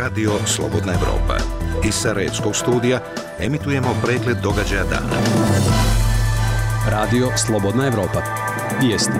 Radio Slobodna Evropa. Iz Sarajevskog studija emitujemo pregled događaja dana. Radio Slobodna Evropa. Vijesti.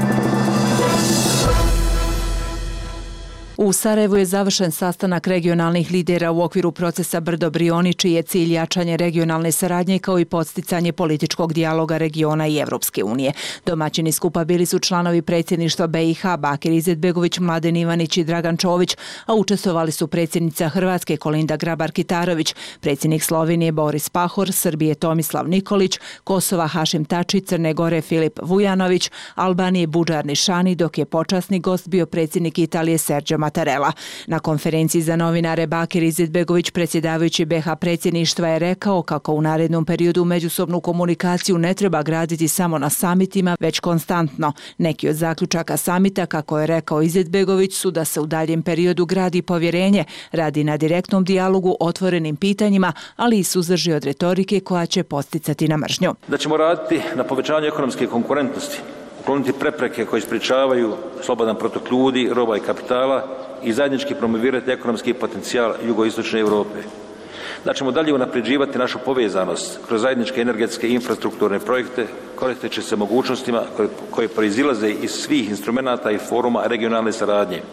U Sarajevu je završen sastanak regionalnih lidera u okviru procesa Brdo-Brioni, čiji je cilj jačanje regionalne saradnje kao i podsticanje političkog dijaloga regiona i Evropske unije. Domaćini skupa bili su članovi predsjedništva BiH Bakir Izetbegović, Mladen Ivanić i Dragan Čović, a učestvovali su predsjednica Hrvatske Kolinda Grabar-Kitarović, predsjednik Slovenije Boris Pahor, Srbije Tomislav Nikolić, Kosova Hašim Tači, Crne Gore Filip Vujanović, Albanije Budžar Nišani, dok je počasni gost bio predsjednik Italije Sergio Mattarella. Na konferenciji za novinare Bakir Izetbegović, predsjedavajući BiH predsjedništva, je rekao kako u narednom periodu međusobnu komunikaciju ne treba graditi samo na samitima, već konstantno. Neki od zaključaka samita, kako je rekao Izetbegović, su da se u daljem periodu gradi povjerenje, radi na direktnom dijalogu, otvorenim pitanjima, ali i suzdrži od retorike koja će podsticati na mržnju. Da ćemo raditi na povećanju ekonomske konkurentnosti, ukloniti prepreke koje sprječavaju slobodan protok ljudi, roba i kapitala i zajednički promovirati ekonomski potencijal jugoistočne Europe. Da ćemo dalje unapređivati našu povezanost kroz zajedničke energetske i infrastrukturne projekte, koristeći se mogućnostima koje proizilaze iz svih instrumenata i foruma regionalne saradnje.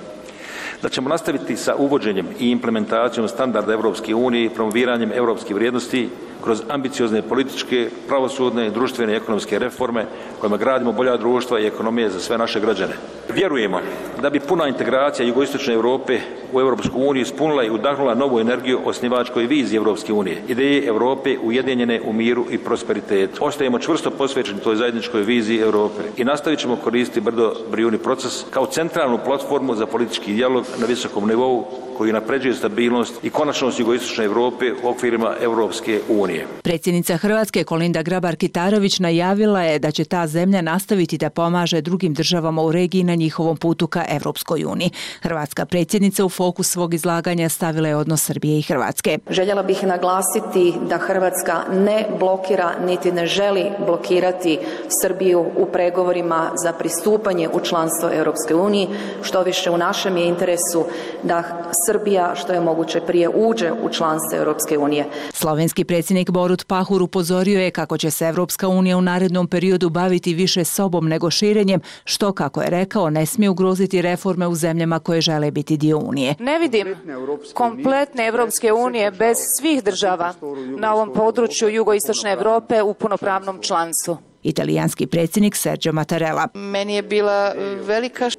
Da ćemo nastaviti sa uvođenjem i implementacijom standarda Europske unije i promoviranjem europskih vrijednosti kroz ambiciozne političke, pravosudne, društvene i ekonomske reforme kojima gradimo bolja društva i ekonomije za sve naše građane. Vjerujemo da bi puna integracija jugoistočne Europe u Europsku uniju ispunila i udahnula novu energiju osnivačkoj viziji Europske unije, ideje Europe ujedinjene u miru i prosperitetu. Ostajemo čvrsto posvećeni toj zajedničkoj viziji Europe i nastavit ćemo koristiti Brdo-Brioni proces kao centralnu platformu za politički dijalog na visokom nivou koji napređuje stabilnost i konačnost jugoistočne Europe u okvirima Europske unije. Predsjednica Hrvatske Kolinda Grabar-Kitarović najavila je da će ta zemlja nastaviti da pomaže drugim državama u regiji na njihovom putu ka Europskoj uniji. Hrvatska predsjednica u fokus svog izlaganja stavila je odnos Srbije i Hrvatske. Željela bih naglasiti da Hrvatska ne blokira niti ne želi blokirati Srbiju u pregovorima za pristupanje u članstvo Europske unije, što više u našem je interesu da Srbija što je moguće prije uđe u članstvo Europske unije. Slovenski predsjednik Borut Pahor upozorio je kako će se Europska unija u narednom periodu baviti više sobom nego širenjem, što, kako je rekao, ne smije ugroziti reforme u zemljama koje žele biti dio unije. Ne vidim kompletne Europske unije bez svih država na ovom području jugoistočne Europe u punopravnom članstvu. Italijanski predsjednik Sergio Mattarella. Meni je bila velika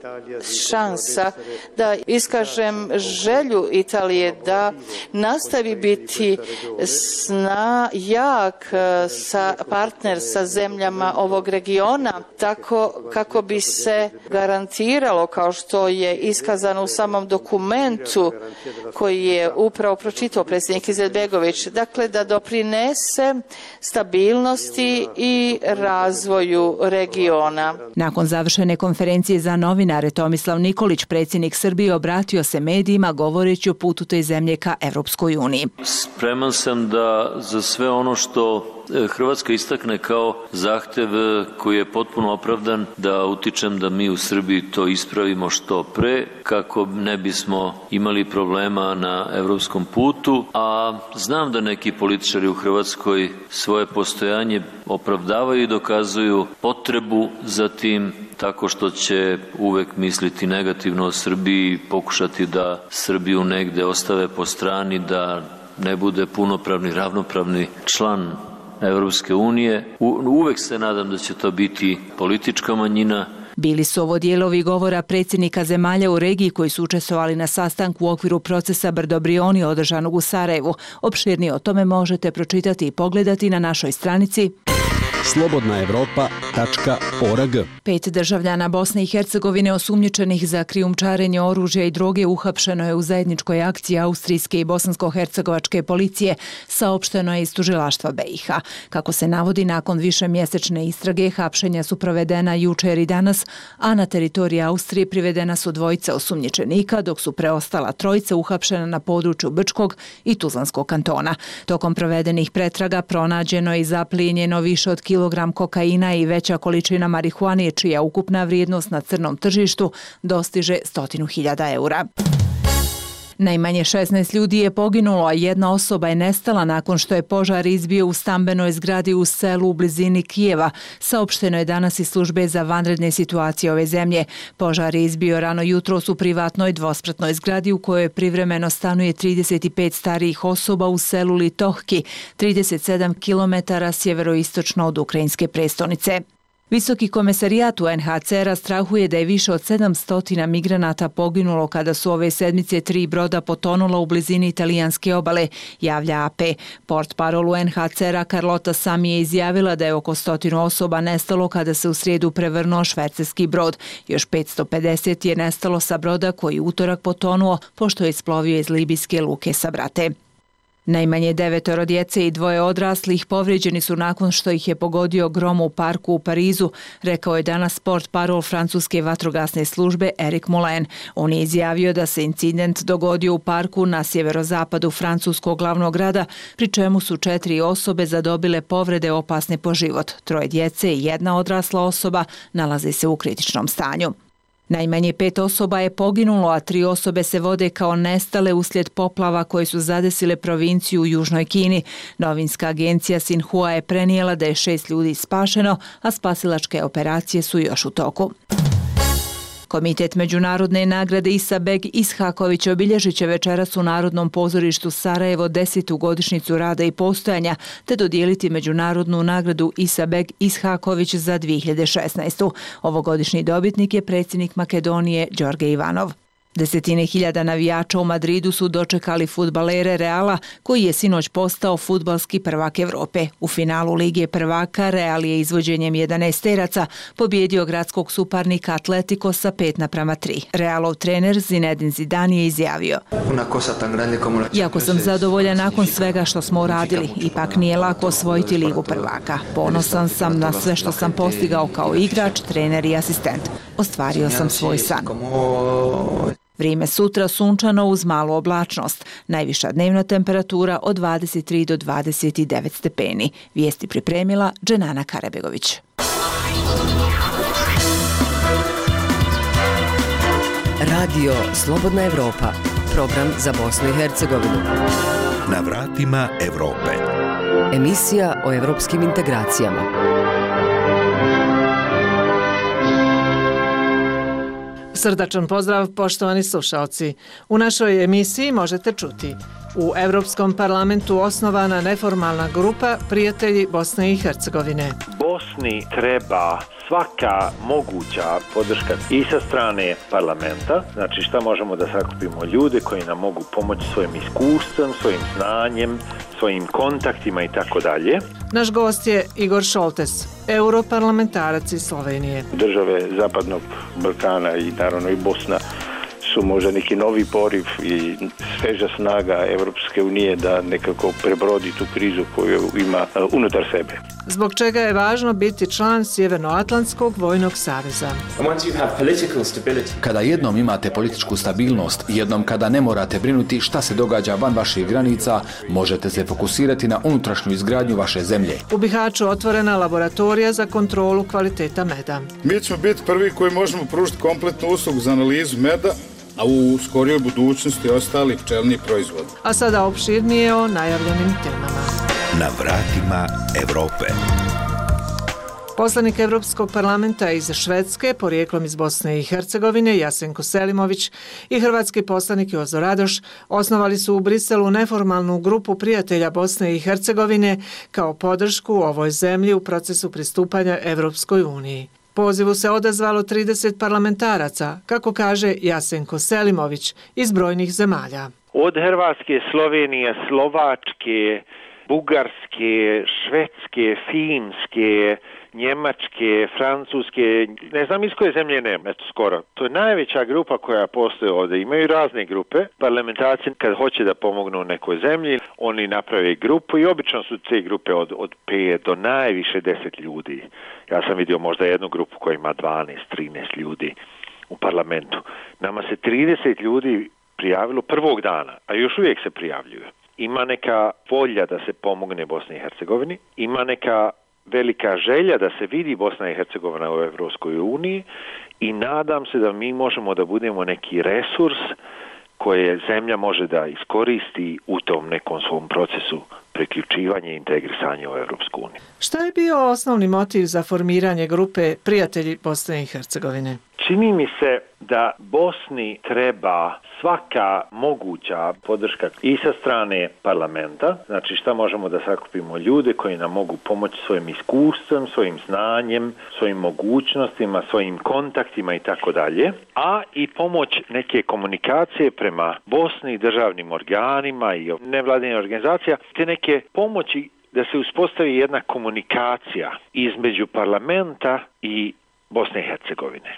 šansa da iskažem želju Italije da nastavi biti jak partner sa zemljama ovog regiona, tako kako bi se garantiralo, kao što je iskazano u samom dokumentu koji je upravo pročitao predsjednik Izetbegović, dakle da doprinese stabilnosti i razvoju regiona. Nakon završene konferencije za novinare, Tomislav Nikolić, predsjednik Srbije, obratio se medijima govoreći o putu te zemlje ka Evropskoj uniji. Spreman sam da za sve ono što Hrvatska istakne kao zahtev koji je potpuno opravdan, da utičem da mi u Srbiji to ispravimo što pre, kako ne bismo imali problema na evropskom putu, a znam da neki političari u Hrvatskoj svoje postojanje opravdavaju i dokazuju potrebu za tim tako što će uvek misliti negativno o Srbiji, pokušati da Srbiju negde ostave po strani, da ne bude punopravni, ravnopravni član Evropske unije. Uvek se nadam da će to biti politička manjina. Bili su ovo dijelovi govora predsjednika zemalja u regiji koji su učestvovali na sastanku u okviru procesa Brdo-Brioni održanog u Sarajevu. Opširnije o tome možete pročitati i pogledati na našoj stranici slobodnaevropa.org. 5 državljana Bosne i Hercegovine osumnjičenih za krijumčarenje oružja i droge uhapšeno je u zajedničkoj akciji austrijske i bosansko-hercegovačke policije, saopšteno je iz tužilaštva BiH. Kako se navodi, nakon višemjesečne istrage, hapšenja su provedena jučer i danas, a na teritoriji Austrije privedena su 2 osumnjičenika, dok su preostala 3 uhapšena na području Brčkog i Tuzlanskog kantona. Tokom provedenih pretraga pronađeno je i zaplijenjeno više od kilogram kokaina i veća količina marihuane, čija ukupna vrijednost na crnom tržištu dostiže 100.000 eura. Najmanje 16 ljudi je poginulo, a jedna osoba je nestala nakon što je požar izbio u stambenoj zgradi u selu u blizini Kijeva, saopšteno je danas iz službe za vanredne situacije ove zemlje. Požar je izbio rano jutros u privatnoj dvospratnoj zgradi u kojoj privremeno stanuje 35 starijih osoba u selu Litohki, 37 km sjeveroistočno od ukrajinske prestonice. Visoki komesarijat UNHCR-a strahuje da je više od 700 migranata poginulo kada su ove sedmice 3 broda potonula u blizini italijanske obale, javlja AP. Portparol UNHCR-a Carlota Sami je izjavila da je oko 100 osoba nestalo kada se u srijedu prevrnuo švercerski brod. Još 550 je nestalo sa broda koji utorak potonuo pošto je isplovio iz libijske luke Sabrate. Najmanje 9 djece i 2 odraslih povrijeđeni su nakon što ih je pogodio grom u parku u Parizu, rekao je danas portparol francuske vatrogasne službe Eric Moulin. On je izjavio da se incident dogodio u parku na sjeverozapadu francuskog glavnog grada, pri čemu su 4 osobe zadobile povrede opasne po život. 3 djece i 1 odrasla osoba nalaze se u kritičnom stanju. Najmanje 5 osoba je poginulo, a 3 osobe se vode kao nestale uslijed poplava koje su zadesile provinciju u Južnoj Kini. Novinska agencija Sinhua je prenijela da je 6 ljudi spašeno, a spasilačke operacije su još u toku. Komitet Međunarodne nagrade Isa Beg Ishaković obilježit će večeras u Narodnom pozorištu Sarajevo 10. godišnjicu rada i postojanja, te dodijeliti Međunarodnu nagradu Isa Beg Ishaković za 2016. Ovogodišnji dobitnik je predsjednik Makedonije Đorđe Ivanov. Desetine hiljada navijača u Madridu su dočekali fudbalere Reala, koji je sinoć postao fudbalski prvak Evrope. U finalu Lige prvaka Real je izvođenjem 11-teraca pobjedio gradskog suparnika Atletico sa 5:3. Realov trener Zinedine Zidane je izjavio: "Jako sam zadovoljan nakon svega što smo uradili. Ipak nije lako osvojiti Ligu prvaka. Ponosan sam na sve što sam postigao kao igrač, trener i asistent. Ostvario sam svoj san." Vrijeme sutra sunčano uz malu oblačnost. Najviša dnevna temperatura od 23 do 29 stepeni. Vijesti pripremila Dženana Karabegović. Radio Slobodna Evropa. Program za Bosnu i Hercegovinu. Na vratima Evrope. Emisija o evropskim integracijama. Srdačan pozdrav, poštovani slušalci. U našoj emisiji možete čuti: u Europskom parlamentu osnovana neformalna grupa Prijatelji Bosne i Hercegovine. Bosni treba svaka moguća podrška i sa strane parlamenta, znači šta možemo da sakupimo ljude koji nam mogu pomoći svojim iskustvom, svojim znanjem, svojim kontaktima i tako dalje. Naš gost je Igor Šoltes, europarlamentarac iz Slovenije. Države Zapadnog Balkana i naravno i Bosna su možda neki novi poriv i sveža snaga Evropske unije da nekako prebrodi tu krizu koju ima unutar sebe. Zbog čega je važno biti član Sjevernoatlantskog vojnog saveza? Kada jednom imate političku stabilnost, jednom kada ne morate brinuti šta se događa van vaših granica, možete se fokusirati na unutrašnju izgradnju vaše zemlje. U Bihaću otvorena laboratorija za kontrolu kvaliteta meda. Mi ćemo biti prvi koji možemo pružiti kompletnu uslugu za analizu meda, a u skorijoj budućnosti ostali pčelni proizvod. A sada opširnije o najavljenim temama. Na vratima Evrope. Poslanik Evropskog parlamenta iz Švedske, porijeklom iz Bosne i Hercegovine, Jasenko Selimović, i hrvatski poslanik Jozo Radoš osnovali su u Briselu neformalnu grupu prijatelja Bosne i Hercegovine kao podršku ovoj zemlji u procesu pristupanja Evropskoj uniji. Pozivu se odazvalo 30 parlamentaraca, kako kaže Jasenko Selimović, iz brojnih zemalja. Od Hrvatske, Slovenije, Slovačke, Bugarske, Švedske, Finske, Njemačke, Francuske, ne znam iz koje zemlje nema, eto skoro. To je najveća grupa koja postoji ovdje. Imaju razne grupe. Parlamentarci kad hoće da pomognu nekoj zemlji, oni naprave grupu i obično su te grupe od 5 do najviše 10 ljudi. Ja sam vidio možda jednu grupu koja ima 12-13 ljudi u parlamentu. Nama se 30 ljudi prijavilo prvog dana, a još uvijek se prijavljuju. Ima neka volja da se pomogne Bosni i Hercegovini, ima neka velika želja da se vidi Bosna i Hercegovina u Evropskoj uniji i nadam se da mi možemo da budemo neki resurs koje zemlja može da iskoristi u tom nekom svom procesu priključivanja i integrisanja u Europsku uniju. Šta je bio osnovni motiv za formiranje grupe Prijatelji Bosne i Hercegovine? Čini mi se da Bosni treba svaka moguća podrška i sa strane parlamenta, znači šta možemo da sakupimo ljude koji nam mogu pomoći svojim iskustvom, svojim znanjem, svojim mogućnostima, svojim kontaktima i tako dalje, a i pomoć neke komunikacije prema Bosni, državnim organima i nevladinim organizacija, te neke pomoći da se uspostavi jedna komunikacija između parlamenta i Bosne i Hercegovine.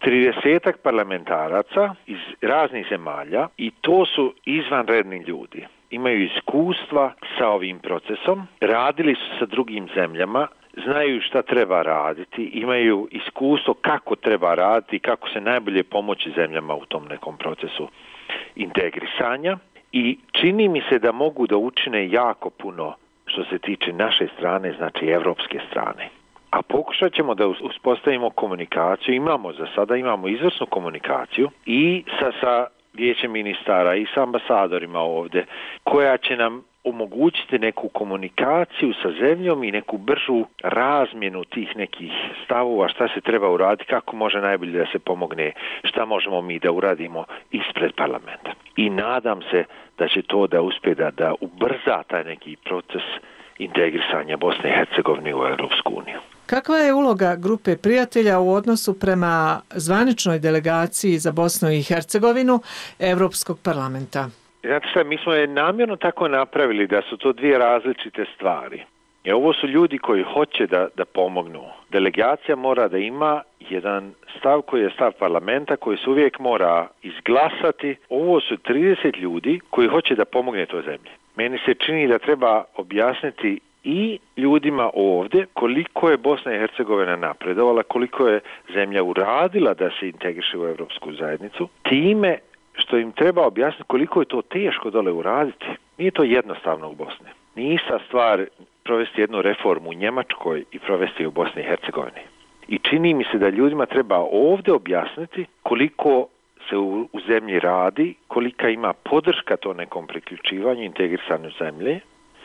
30 parlamentaraca iz raznih zemalja i to su izvanredni ljudi. Imaju iskustva sa ovim procesom, radili su sa drugim zemljama, znaju šta treba raditi, imaju iskustvo kako treba raditi i kako se najbolje pomoći zemljama u tom nekom procesu integrisanja i čini mi se da mogu da učine jako puno što se tiče naše strane, znači evropske strane. A pokušat ćemo da uspostavimo komunikaciju, za sada imamo izvrsnu komunikaciju i sa vijećem ministara i sa ambasadorima ovdje, koja će nam omogućiti neku komunikaciju sa zemljom i neku bržu razmjenu tih nekih stavova, šta se treba uraditi, kako može najbolje da se pomogne, šta možemo mi da uradimo ispred parlamenta. I nadam se da će to da uspije da ubrza taj neki proces integrisanja Bosne i Hercegovine u Europsku uniju. Kakva je uloga grupe prijatelja u odnosu prema zvaničnoj delegaciji za Bosnu i Hercegovinu Europskog parlamenta? Znate šta, mi smo je namjerno tako napravili da su to dvije različite stvari. I ovo su ljudi koji hoće da pomognu. Delegacija mora da ima jedan stav koji je stav parlamenta, koji se uvijek mora izglasati. Ovo su 30 ljudi koji hoće da pomogne toj zemlji. Meni se čini da treba objasniti i ljudima ovdje koliko je Bosna i Hercegovina napredovala, koliko je zemlja uradila da se integriše u Europsku zajednicu, time što im treba objasniti koliko je to teško dole uraditi. Nije to jednostavno u Bosni. Nije ista stvar provesti jednu reformu u Njemačkoj i provesti u Bosni i Hercegovini. I čini mi se da ljudima treba ovdje objasniti koliko se u zemlji radi, kolika ima podrška to nekom priključivanju, integrisanju zemlje,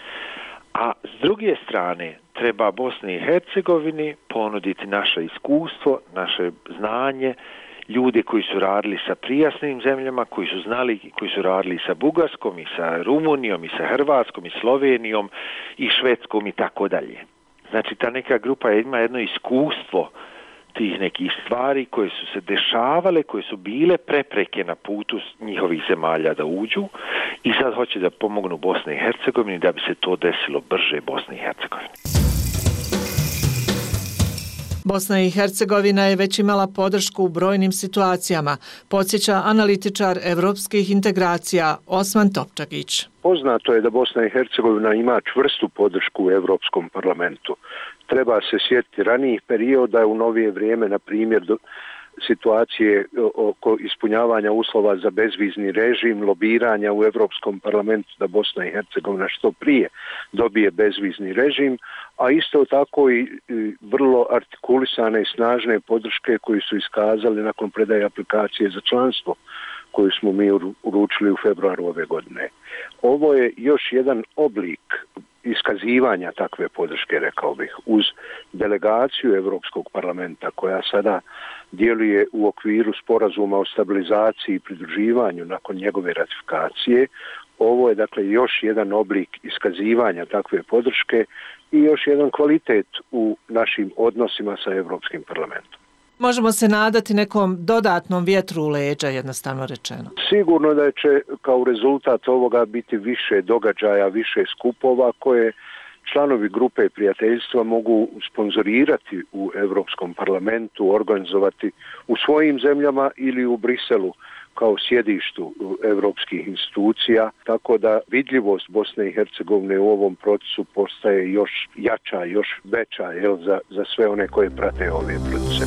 a s druge strane treba Bosni i Hercegovini ponuditi naše iskustvo, naše znanje, ljude koji su radili sa prijasnim zemljama, koji su znali, koji su radili sa Bugarskom i sa Rumunijom i sa Hrvatskom i Slovenijom i Švedskom i tako dalje. Znači ta neka grupa ima jedno iskustvo tih nekih stvari koje su se dešavale, koje su bile prepreke na putu njihovih zemalja da uđu i sad hoće da pomognu Bosni i Hercegovini da bi se to desilo brže Bosni i Hercegovini. Bosna i Hercegovina je već imala podršku u brojnim situacijama, podsjeća analitičar evropskih integracija Osman Topčagić. Poznato je da Bosna i Hercegovina ima čvrstu podršku u Europskom parlamentu. Treba se sjetiti ranijih perioda u novije vrijeme, na primjer situacije oko ispunjavanja uslova za bezvizni režim, lobiranja u Europskom parlamentu da Bosna i Hercegovina što prije dobije bezvizni režim, a isto tako i vrlo artikulisane i snažne podrške koji su iskazali nakon predaje aplikacije za članstvo koju smo mi uručili u februaru ove godine. Ovo je još jedan oblik iskazivanja takve podrške, rekao bih, uz delegaciju Europskog parlamenta koja sada djeluje u okviru sporazuma o stabilizaciji i pridruživanju nakon njegove ratifikacije. Ovo je dakle još jedan oblik iskazivanja takve podrške i još jedan kvalitet u našim odnosima sa Europskim parlamentom. Možemo se nadati nekom dodatnom vjetru u leđa, jednostavno rečeno. Sigurno da će kao rezultat ovoga biti više događaja, više skupova koje članovi grupe prijateljstva mogu sponzorirati u Europskom parlamentu, organizovati u svojim zemljama ili u Briselu kao sjedištu europskih institucija, tako da vidljivost Bosne i Hercegovine u ovom procesu postaje još jača, još veća za sve one koje prate ove procese.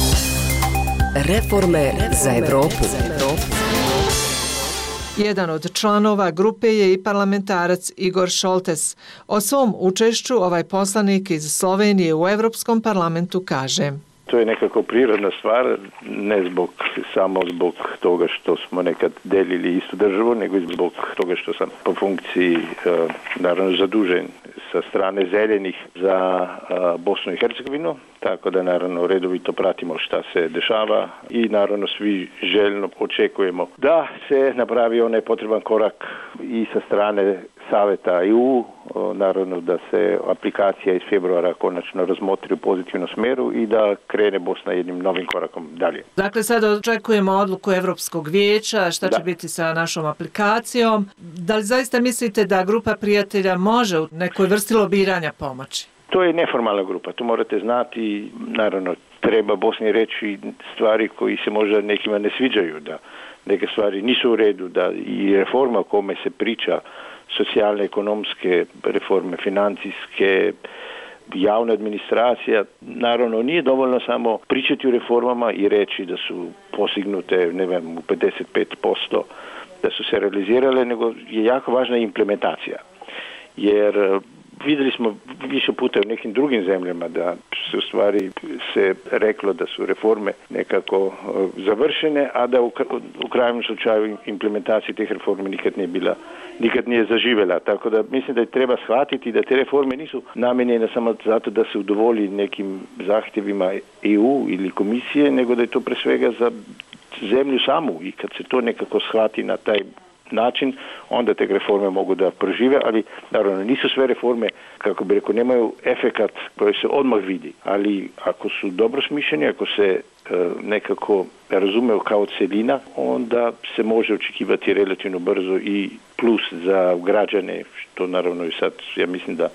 Reforme za Evropu. Jedan od članova grupe je i parlamentarac Igor Šoltes. O svom učešću ovaj poslanik iz Slovenije u Europskom parlamentu kaže: To to je nekako prirodna stvar, ne samo zbog toga što smo nekad delili istu državu, nego i zbog toga što sam po funkciji naravno zadužen sa strane zelenih za Bosnu i Hercegovinu, tako da naravno redovito pratimo šta se dešava i naravno svi željno očekujemo da se napravi onaj potreban korak i sa strane Saveta EU, naravno da se aplikacija iz februara konačno razmotri u pozitivnom smjeru i da krene Bosna jednim novim korakom dalje. Dakle, sad očekujemo odluku Europskog vijeća, šta će biti sa našom aplikacijom. Da li zaista mislite da grupa prijatelja može u nekoj vrsti lobiranja pomoći? To je neformalna grupa, to morate znati, naravno treba Bosni reći stvari koji se možda nekima ne sviđaju, da neke stvari nisu u redu, da i reforma o kome se priča, socijalne, ekonomske reforme, financijske, javna administracija, naravno nije dovoljno samo pričati o reformama i reći da su postignute, ne znam, u 55%, da su se realizirale, nego je jako važna implementacija. Jer vidjeli smo više puta u nekim drugim zemljama da se u stvari se reklo da su reforme nekako završene, a da u krajnjem slučaju implementacija tih reformi nikad nije zaživjela. Tako da mislim da treba shvatiti da te reforme nisu namijenjene samo zato da se udovolji nekim zahtjevima EU ili komisije, nego da je to pre svega za zemlju samu i kad se to nekako shvati na taj način, onda te reforme mogu da prožive, ali naravno nisu sve reforme, kako bi rekao, nemaju efekat koji se odmah vidi, ali ako su dobro smišljeni, ako se nekako razumeju kao celina, onda se može očekivati relativno brzo i plus za građane, što naravno i sad, ja mislim da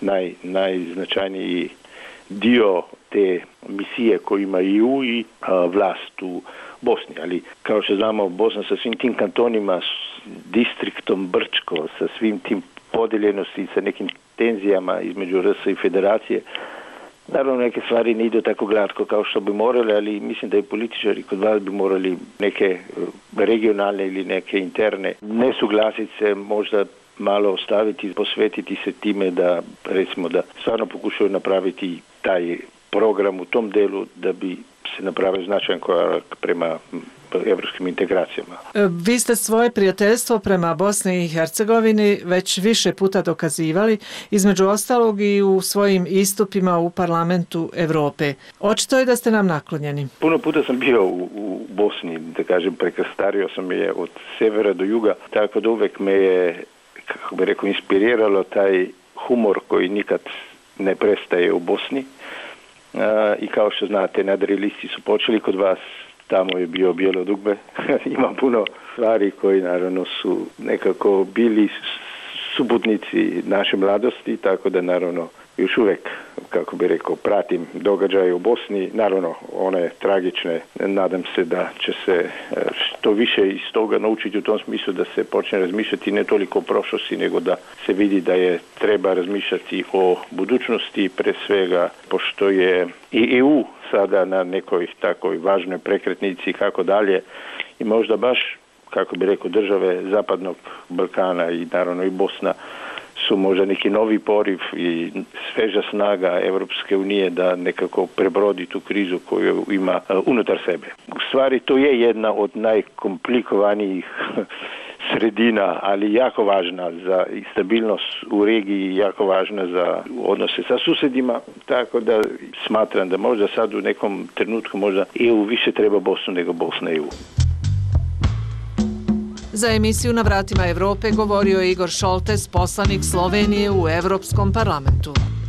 najznačajniji dio te misije koju ima EU i vlast u Bosni, ali kao što znamo, Bosna sa svim tim kantonima, distriktom Brčko, sa svim tim podijeljenosti, sa nekim tenzijama između RS i federacije, naravno neke stvari ne idu tako glatko kao što bi morali, ali mislim da i političari kod vas bi morali neke regionalne ili neke interne nesuglasice možda malo ostaviti, posvetiti se time da, recimo, da stvarno pokušaju napraviti taj program u tom delu da bi se napravio značajan korak prema evropskim integracijama. Vi ste svoje prijateljstvo prema Bosni i Hercegovini već više puta dokazivali, između ostalog i u svojim istupima u Parlamentu Europe. Očito je da ste nam naklonjeni. Puno puta sam bio u Bosni, da kažem, prekrstario sam je od severa do juga, tako da uvek me je, kako bi rekao, inspiriralo taj humor koji nikad ne prestaje u Bosni. I kao što znate, nadrealisti su počeli kod vas, tamo je bio Bijelo dugme. Ima puno stvari koji naravno su nekako bili suputnici naše mladosti, tako da naravno još uvijek, kako bi rekao, pratim događaje u Bosni, naravno one tragične, nadam se da će se što više iz toga naučiti u tom smislu da se počne razmišljati ne toliko o prošlosti, nego da se vidi da je treba razmišljati o budućnosti, pre svega pošto je i EU sada na nekoj takoj važnoj prekretnici kako dalje i možda baš, kako bi rekao, države Zapadnog Balkana i naravno i Bosna su možda neki novi poriv i sveža snaga Evropske unije da nekako prebrodi tu krizu koju ima unutar sebe. U stvari to je jedna od najkomplikovanijih sredina, ali jako važna za stabilnost u regiji, jako važna za odnose sa susjedima, tako da smatram da možda sad u nekom trenutku možda EU više treba Bosnu nego Bosna EU. Za emisiju Na vratima Evrope govorio je Igor Šoltes, poslanik Slovenije u Evropskom parlamentu.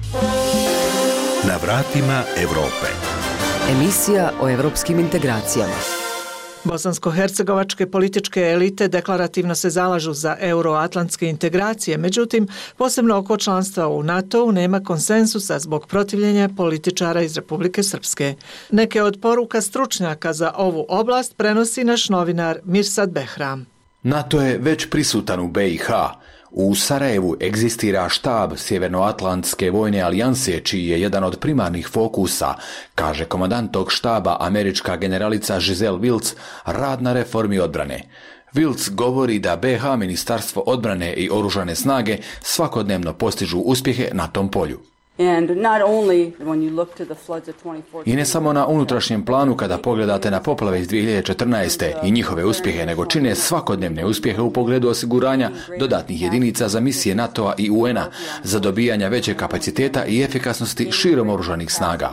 Na vratima Evrope. Emisija o evropskim integracijama. Bosansko-hercegovačke političke elite deklarativno se zalažu za euroatlantske integracije, međutim, posebno oko članstva u NATO-u nema konsensusa zbog protivljenja političara iz Republike Srpske. Neke od poruka stručnjaka za ovu oblast prenosi naš novinar Mirsad Behram. NATO je već prisutan u BiH. U Sarajevu egzistira štab Sjevernoatlantske vojne alijanse, čiji je jedan od primarnih fokusa, kaže komandant tog štaba, američka generalica Giselle Wills, rad na reformi odbrane. Wills govori da BiH, Ministarstvo odbrane i oružane snage svakodnevno postižu uspjehe na tom polju. I ne samo na unutrašnjem planu kada pogledate na poplave iz 2014. i njihove uspjehe, nego čine svakodnevne uspjehe u pogledu osiguranja dodatnih jedinica za misije NATO-a i UN-a, za dobijanja većeg kapaciteta i efikasnosti širom oružanih snaga.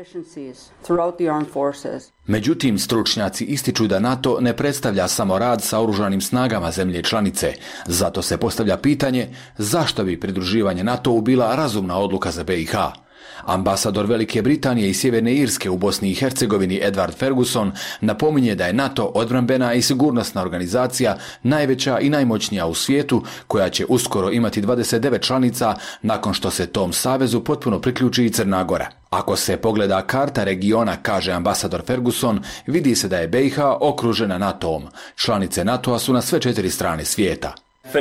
Međutim, stručnjaci ističu da NATO ne predstavlja samo rad sa oružanim snagama zemlje članice. Zato se postavlja pitanje zašto bi pridruživanje NATO-u bila razumna odluka za BiH. Ambasador Velike Britanije i Sjeverne Irske u Bosni i Hercegovini Edward Ferguson napominje da je NATO odbrambena i sigurnosna organizacija najveća i najmoćnija u svijetu, koja će uskoro imati 29 članica nakon što se tom savezu potpuno priključi i Crna Gora. Ako se pogleda karta regiona, kaže ambasador Ferguson, vidi se da je BiH okružena NATO-om. Članice NATO-a su na sve 4 strane svijeta.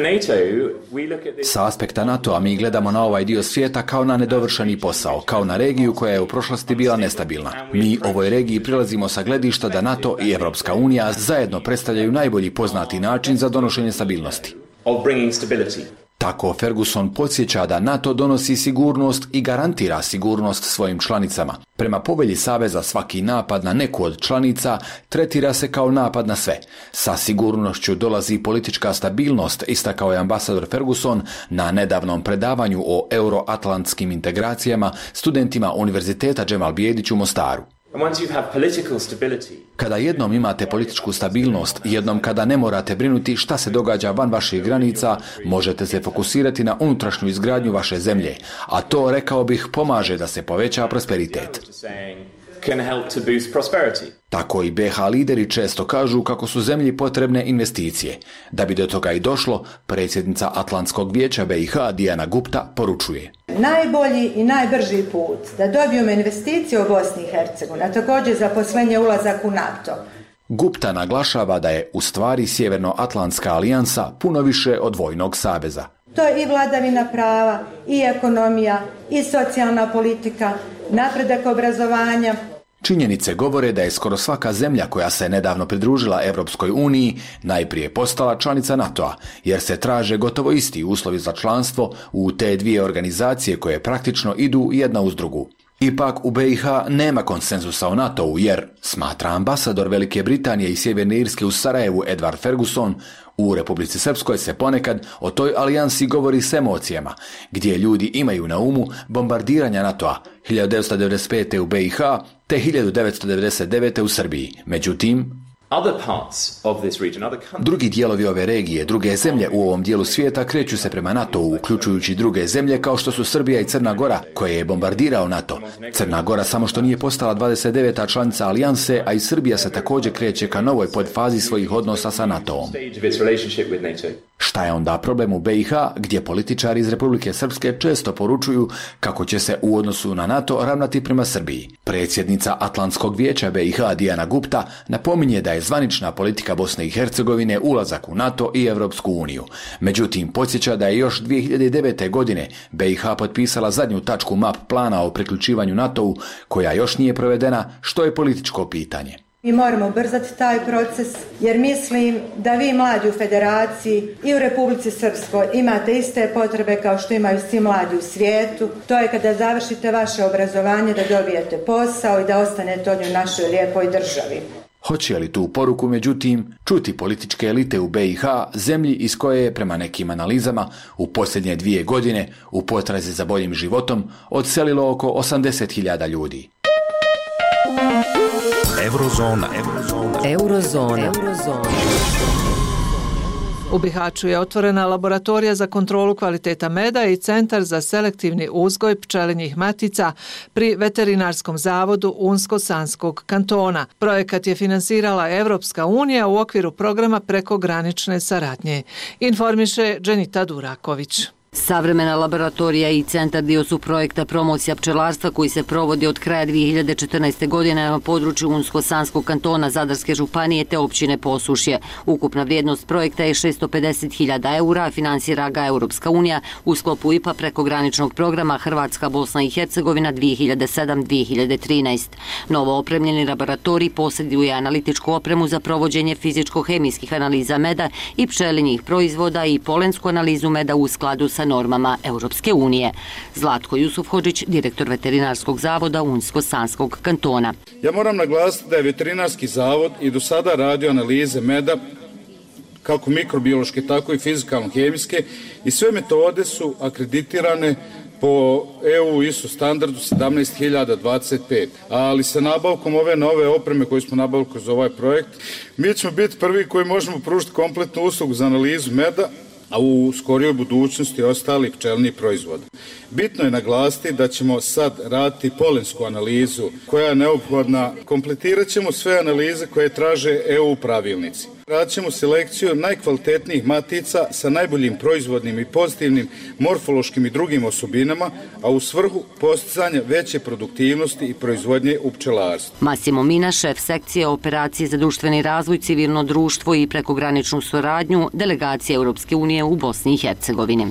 Sa aspekta NATO-a mi gledamo na ovaj dio svijeta kao na nedovršeni posao, kao na regiju koja je u prošlosti bila nestabilna. Mi ovoj regiji prilazimo sa gledišta da NATO i Evropska unija zajedno predstavljaju najbolji poznati način za donošenje stabilnosti. Tako Ferguson podsjeća da NATO donosi sigurnost i garantira sigurnost svojim članicama. Prema povelji Saveza svaki napad na neku od članica tretira se kao napad na sve. Sa sigurnošću dolazi politička stabilnost, istakao je ambasador Ferguson na nedavnom predavanju o euroatlantskim integracijama studentima Univerziteta Džemal Bijedić u Mostaru. Kada jednom imate političku stabilnost, jednom kada ne morate brinuti šta se događa van vaših granica, možete se fokusirati na unutrašnju izgradnju vaše zemlje, a to, rekao bih, pomaže da se poveća prosperitet. Tako i BiH lideri često kažu kako su zemlji potrebne investicije. Da bi do toga i došlo, predsjednica Atlantskog vijeća BiH Dijana Gupta poručuje: najbolji i najbrži put da dobijemo investicije u Bosni i Hercegovini, a također zaposlenje, ulazak u NATO. Gupta naglašava da je u stvari Sjevernoatlantska alijansa puno više od vojnog saveza. To je i vladavina prava, i ekonomija, i socijalna politika, napredak obrazovanja. Činjenice govore da je skoro svaka zemlja koja se nedavno pridružila Evropskoj uniji najprije postala članica NATO-a, jer se traže gotovo isti uslovi za članstvo u te dvije organizacije koje praktično idu jedna uz drugu. Ipak u BiH nema konsenzusa o NATO-u jer, smatra ambasador Velike Britanije i Sjeverne Irske u Sarajevu Edward Ferguson, u Republici Srpskoj se ponekad o toj alijansi govori s emocijama, gdje ljudi imaju na umu bombardiranja NATO-a 1995. u BiH te 1999. u Srbiji. Međutim, drugi dijelovi ove regije, druge zemlje u ovom dijelu svijeta kreću se prema NATO-u, uključujući druge zemlje kao što su Srbija i Crna Gora, koje je bombardirao NATO. Crna Gora samo što nije postala 29. članica alijanse, a i Srbija se također kreće ka novoj podfazi svojih odnosa sa NATO-om. Šta je onda problem u BiH, gdje političari iz Republike Srpske često poručuju kako će se u odnosu na NATO ravnati prema Srbiji? Predsjednica Atlantskog vijeća BiH Dijana Gupta napominje da je zvanična politika Bosne i Hercegovine ulazak u NATO i Evropsku uniju. Međutim, podsjeća da je još 2009. godine BiH potpisala zadnju tačku map plana o priključivanju NATO-u, koja još nije provedena, što je političko pitanje. Mi moramo ubrzati taj proces jer mislim da vi mladi u Federaciji i u Republici Srpskoj imate iste potrebe kao što imaju svi mladi u svijetu. To je kada završite vaše obrazovanje da dobijete posao i da ostanete ovdje u našoj lijepoj državi. Hoće li tu poruku, međutim, čuti političke elite u BiH, zemlji iz koje je, prema nekim analizama, u posljednje 2 godine u potrazi za boljim životom odselilo oko 80.000 ljudi. Eurozona. U Bihaću je otvorena laboratorija za kontrolu kvaliteta meda i centar za selektivni uzgoj pčelinjih matica pri Veterinarskom zavodu Unsko-Sanskog kantona. Projekat je finansirala Evropska unija u okviru programa prekogranične saradnje. Informiše Dženita Duraković. Savremena laboratorija i centar dio su projekta promocija pčelarstva koji se provodi od kraja 2014. godine na području Unsko-Sanskog kantona, Zadarske županije te općine Posušje. Ukupna vrijednost projekta je 650.000 eura, finansira ga Europska unija u sklopu IPA prekograničnog programa Hrvatska, Bosna i Hercegovina 2007-2013. Novo opremljeni laboratorij posjeduje analitičku opremu za provođenje fizičko-hemijskih analiza meda i pčelinjih proizvoda i polensku analizu meda u skladu sa sa normama Europske unije. Zlatko Jusufhodžić, direktor Veterinarskog zavoda Unsko-Sanskog kantona. Ja moram naglasiti da je Veterinarski zavod i do sada radio analize meda, kako mikrobiološke, tako i fizikalno-hemijske, i sve metode su akreditirane po EU ISO standardu 17025. Ali sa nabavkom ove nove opreme koju smo nabavili kroz ovaj projekt, mi ćemo biti prvi koji možemo pružiti kompletnu uslugu za analizu meda, a u skorijoj budućnosti ostali pčelni proizvoda. Bitno je naglasiti da ćemo sad raditi polensku analizu koja je neophodna. Kompletirat ćemo sve analize koje traže EU pravilnici. Radit ćemo selekciju najkvalitetnijih matica sa najboljim proizvodnim i pozitivnim morfološkim i drugim osobinama, a u svrhu postizanja veće produktivnosti i proizvodnje u pčelarstvu. Massimo Mina, šef sekcije operacije za društveni razvoj, civilno društvo i prekograničnu suradnju delegacije Europske unije u Bosni i Hercegovini.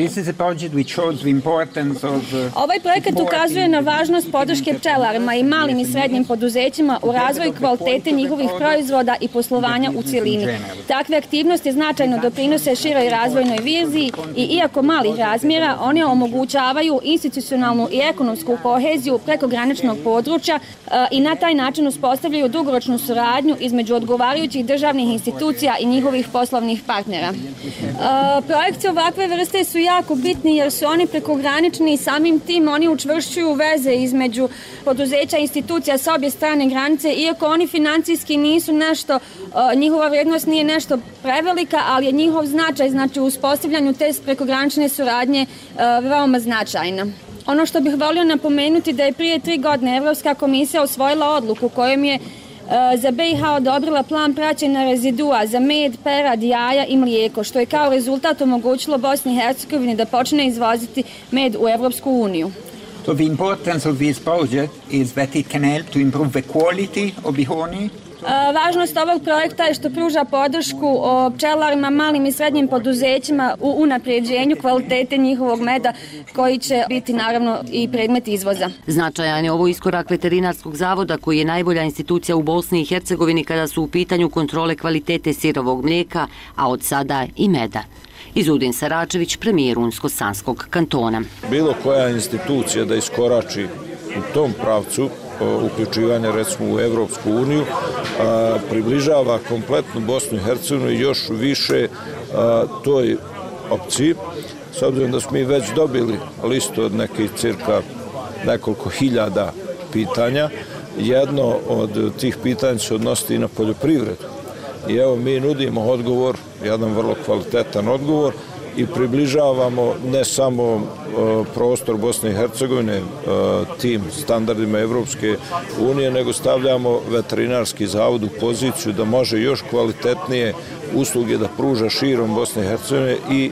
Ovaj projekat ukazuje na važnost podrške pčelarima i malim i srednjim poduzećima u razvoju kvalitete njihovih proizvoda i poslovanja u cijelini. Takve aktivnosti značajno doprinose široj razvojnoj viziji i iako malih razmjera, one omogućavaju institucionalnu i ekonomsku koheziju prekograničnog područja i na taj način uspostavljaju dugoročnu suradnju između odgovarajućih državnih institucija i njihovih poslovnih partnera. Projekcije ovakve vrste su jako bitni jer su oni prekogranični i samim tim oni učvršćuju veze između poduzeća i institucija sa obje strane granice, iako oni financijski nisu nešto, njihova vrijednost nije nešto prevelika, ali je njihov značaj, znači u uspostavljanju te prekogranične suradnje veoma značajna. Ono što bih volio napomenuti da je prije 3 godine Evropska komisija usvojila odluku kojom je za BiH odobrila plan praćenja rezidua za med, perad, jaja i mlijeko, što je kao rezultat omogućilo Bosni i Hercegovini da počne izvoziti med u Evropsku uniju. So the importance of this project is that it can help to improve the quality of the honey. Važnost ovog projekta je što pruža podršku pčelarima, malim i srednjim poduzećima u unapređenju kvalitete njihovog meda koji će biti naravno i predmet izvoza. Značajan je ovo iskorak Veterinarskog zavoda koji je najbolja institucija u Bosni i Hercegovini kada su u pitanju kontrole kvalitete sirovog mlijeka, a od sada i meda. Izudin Saračević, premijer Unsko-Sanskog kantona. Bilo koja institucija da iskorači u tom pravcu uključivanja recimo u Evropsku uniju približava kompletnu Bosnu i Hercegovinu i još više toj opciji, s obzirom da smo mi već dobili listu od nekih cirka nekoliko hiljada pitanja. Jedno od tih pitanja se odnosi i na poljoprivredu. I evo mi nudimo odgovor, jedan vrlo kvalitetan odgovor, i približavamo ne samo prostor Bosne i Hercegovine tim standardima Evropske unije, nego stavljamo Veterinarski zavod u poziciju da može još kvalitetnije usluge da pruža širom Bosne i Hercegovine i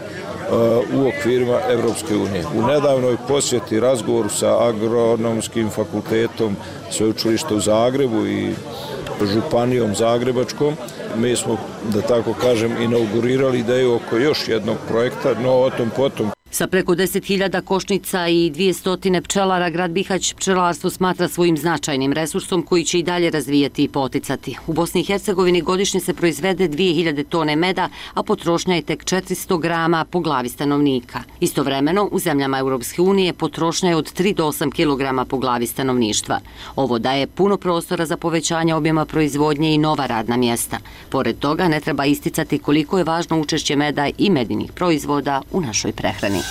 u okvirima Evropske unije. U nedavnoj posjeti razgovoru sa Agronomskim fakultetom Sveučilišta u Zagrebu i Županijom Zagrebačkom, mi smo, da tako kažem, inaugurirali ideju oko još jednog projekta, no o tom potom. Sa preko 10.000 košnica i 200 pčelara, grad Bihać pčelarstvo smatra svojim značajnim resursom koji će i dalje razvijati i poticati. U Bosni i Hercegovini godišnje se proizvede 2000 tone meda, a potrošnja je tek 400 grama po glavi stanovnika. Istovremeno, u zemljama Europske unije potrošnja je od 3 do 8 kilograma po glavi stanovništva. Ovo daje puno prostora za povećanje objema proizvodnje i nova radna mjesta. Pored toga, ne treba isticati koliko je važno učešće meda i medinih proizvoda u našoj prehrani.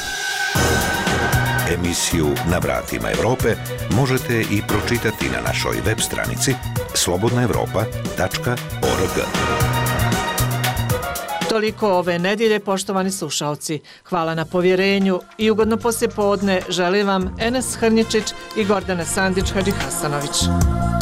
Emisiju Na vratima Evrope možete i pročitati na našoj web stranici slobodnaevropa.org. Toliko ove nedjelje, poštovani slušalci. Hvala na povjerenju i ugodno poslijepodne želim vam Enes Hrnjičić i Gordana Sandić Hadžihasanović.